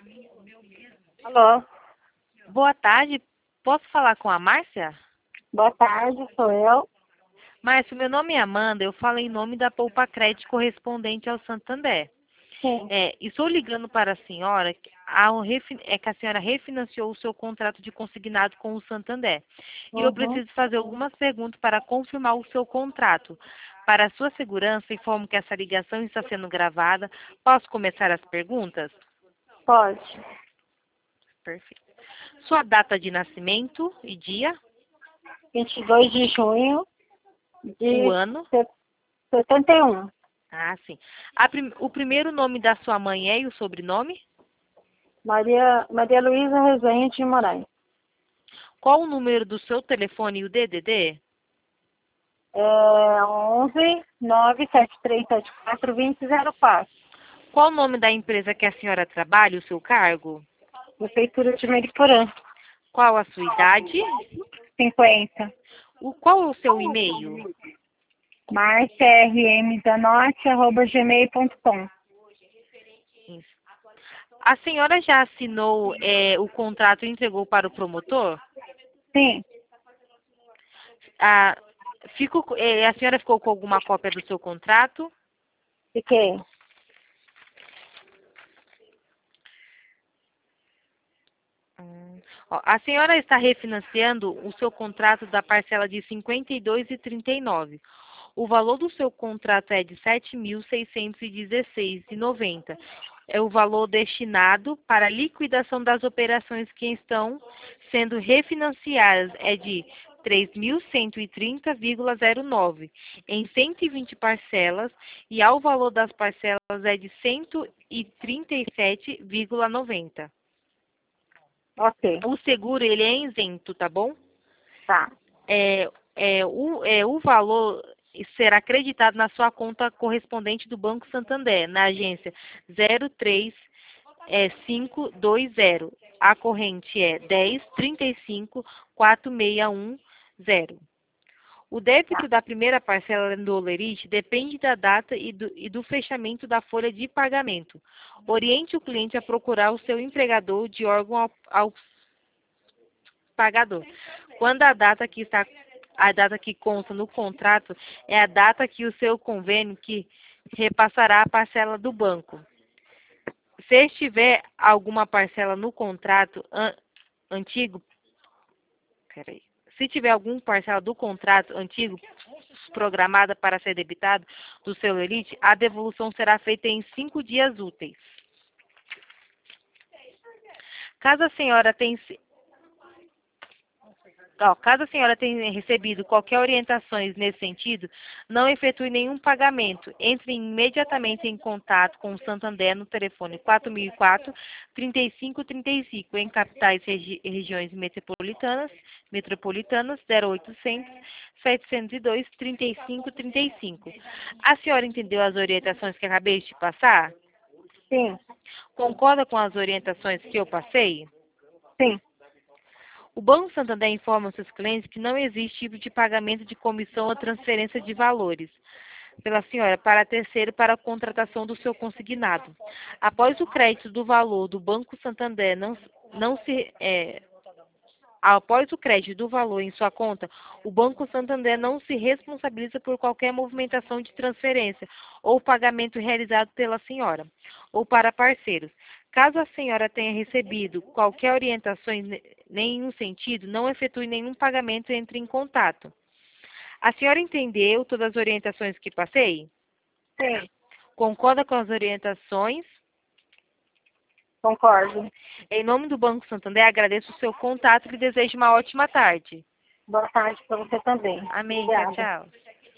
Alô, Boa tarde, posso falar com a Márcia? boa tarde, sou eu. Márcia, meu nome é Amanda, eu falo em nome da Poupa Crédito correspondente ao Santander. Sim. Estou ligando para a senhora, que a senhora refinanciou o seu contrato de consignado com o Santander. E eu Uhum. preciso fazer algumas perguntas para confirmar o seu contrato. Para a sua segurança, informo que essa ligação está sendo gravada. Posso começar as perguntas? Pode. Perfeito. Sua data de nascimento e dia, 22 de junho o de ano. 71. Ah, sim. O primeiro nome da sua mãe é e o sobrenome? Maria Luísa Rezende de Moraes. Qual o número do seu telefone e o DDD? É 11 97374 2004. Qual o nome da empresa que a senhora trabalha, o seu cargo? Prefeitura de Mariporã. Qual a sua idade? 50. Qual é o seu e-mail? marciarmzanotti@gmail.com. Isso. A senhora já assinou o contrato e entregou para o promotor? Sim. A, a senhora ficou com alguma cópia do seu contrato? Fiquei. Ó, a senhora está refinanciando o seu contrato da parcela de 52,39. O valor do seu contrato é de R$ 7.616,90. É o valor destinado para a liquidação das operações que estão sendo refinanciadas. É de 3.130,09 em 120 parcelas e ao valor das parcelas é de 137,90. Ok. O seguro ele é isento, tá bom? Tá. O valor será acreditado na sua conta correspondente do Banco Santander, na agência 03520. A corrente é 10.35.4610. O débito da primeira parcela do Olerite depende da data e do fechamento da folha de pagamento. Oriente o cliente a procurar o seu empregador de órgão ao pagador. Quando a data que consta no contrato é a data que o seu convênio que repassará a parcela do banco. Se estiver alguma parcela no contrato antigo, peraí. Se tiver alguma parcela do contrato antigo programada para ser debitado do seu Elite, a devolução será feita em 5 dias úteis. Caso a senhora tenha Caso a senhora tenha recebido qualquer orientações nesse sentido, não efetue nenhum pagamento. Entre imediatamente em contato com o Santander no telefone 4004-3535, em capitais e regiões metropolitanas 0800 702 3535. A senhora entendeu as orientações que acabei de te passar? Sim. Concorda com as orientações que eu passei? Sim. O Banco Santander informa aos seus clientes que não existe tipo de pagamento de comissão ou transferência de valores pela senhora para terceiro para a contratação do seu consignado. Após o crédito do valor do Banco Santander após o crédito do valor em sua conta, o Banco Santander não se responsabiliza por qualquer movimentação de transferência ou pagamento realizado pela senhora ou para parceiros. Caso a senhora tenha recebido qualquer orientação em nenhum sentido, não efetue nenhum pagamento e entre em contato. A senhora entendeu todas as orientações que passei? Sim. Concorda com as orientações? Concordo. Em nome do Banco Santander, agradeço o seu contato e lhe desejo uma ótima tarde. Boa tarde para você também. Amém. Tchau, Obrigada. tchau.